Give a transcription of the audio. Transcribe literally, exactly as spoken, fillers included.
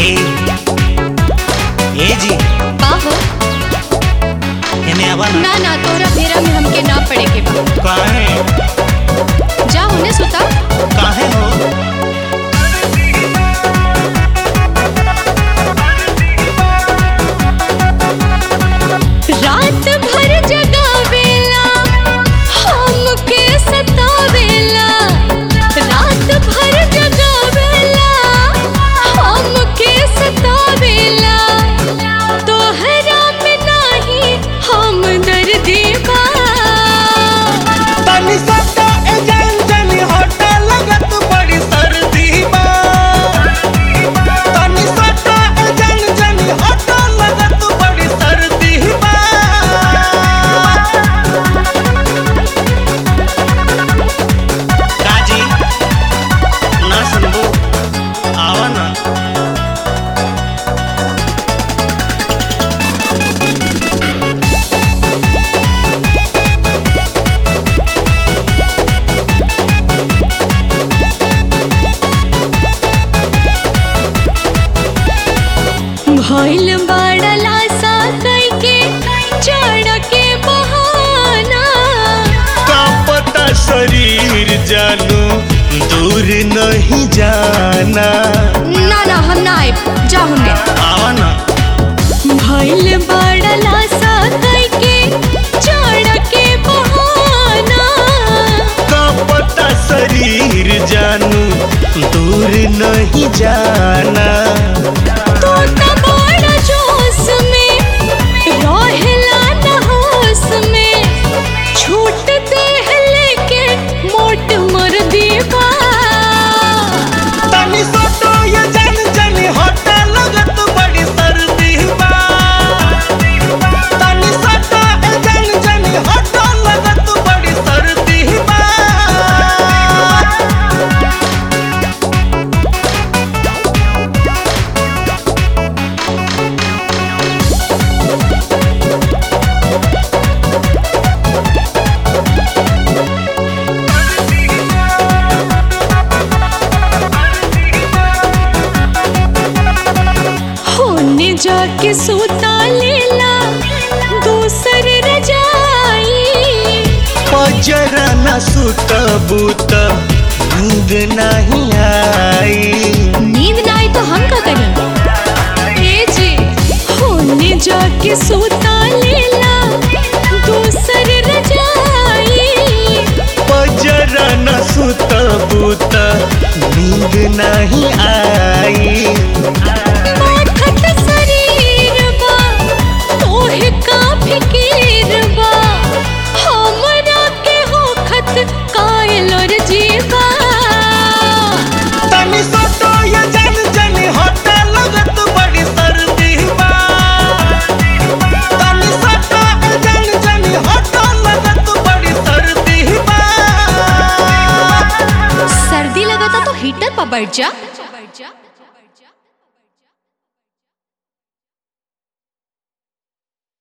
ए ए जी का हो? एने आवा ना। ना ना तोरा फेरा में हमके ना पड़े के बा। काहे? जा होने सुता। काहे हो? रात भर जगावेला हमके सतावेला, रात भर जगावेला हमके सतावेला, तोहरा में नाही हम दर्दी बा। तनी सता ए जान जानी होटा लगत बड़ी सर्दी बा। तनी सता ए जान जानी होटा लगत बड़ी सर्दी बा। काजी ना सुनबो आवा ना। भइल बड़ला सा कइके चढ़ के बहाना, का पता शरीर जानू दूर नहीं जाना। ना ना हम ना आइब, जा होने। आवा ना। भइल बड़ला सा कइके चढ़ के बहाना, का पता शरीर जानू दूर नहीं जाना। तू त बड़ा जोश में रहेला न होश में, छूट दे लेके मोट मर दीवा। तनी सोटो ये जान जानी होटा लगत बड़ी सर्दी बा। तनी सोटो ये जान जानी होटा लगत बड़ी सर्दी बा। होने जाके सूता लेला दूसर रजाई, पजरा न सुतबू त नींद नहीं आई। नींद ना आई तो हम का करी? ए जी होने जाके सूता लेला दूसर रजाई, पजरा न सुतबू त नींद नहीं आई। माथत शरीर बा तोहे का फिकीर बा, हमरा के होखत कायल और जीवा। तनी सोटो ये जान जानी होटा लगत बड़ी सर्दी बा। तनी सोटो ये जान जानी होटा लगत बड़ी सर्दी बा। सर्दी लगता तो हीटर पर बैठ जा।